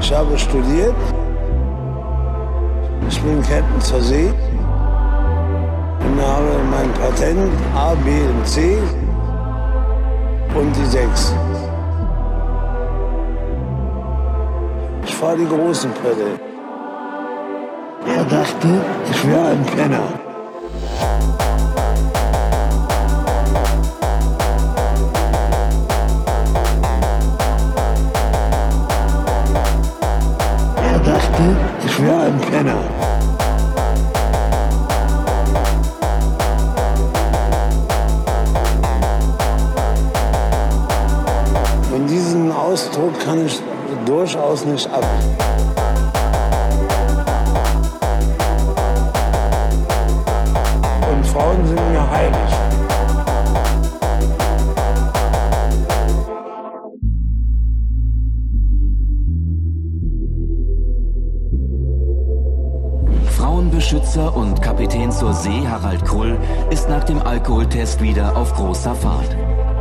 Ich habe studiert. Ich bin Captain zur See und habe mein Patent A, B und C und die 6. Ich fahre die großen Pötte. Er dachte, ich wäre ein Penner. Er dachte, ich wäre ein Penner. Und diesen Ausdruck kann ich durchaus nicht ab. Und Frauen sind mir heilig. Frauenbeschützer und Kapitän zur See Harald Krull ist nach dem Alkoholtest wieder auf großer Fahrt.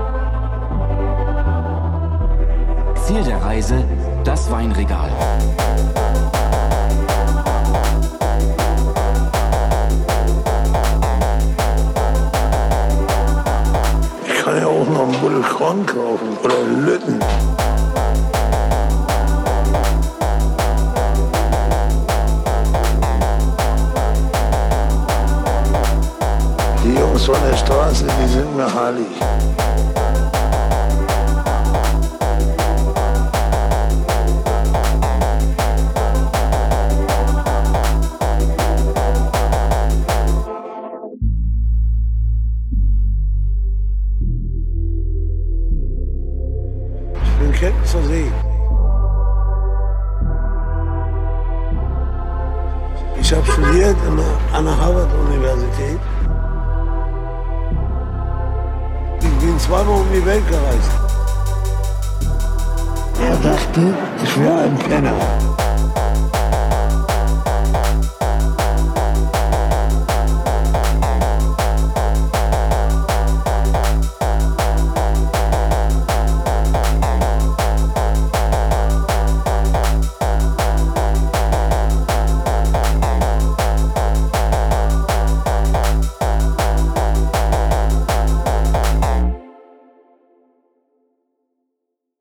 Ziel der Reise, das Weinregal. Ich kann ja auch noch einen Buddel Korn kaufen oder Lütten. Die Jungs von der Straße, die sind mir heilig. Ich bin Captain zur See. Ich habe studiert an der Harvard-Universität. Ich bin zweimal um die Welt gereist. Er dachte, ich wäre ein Penner.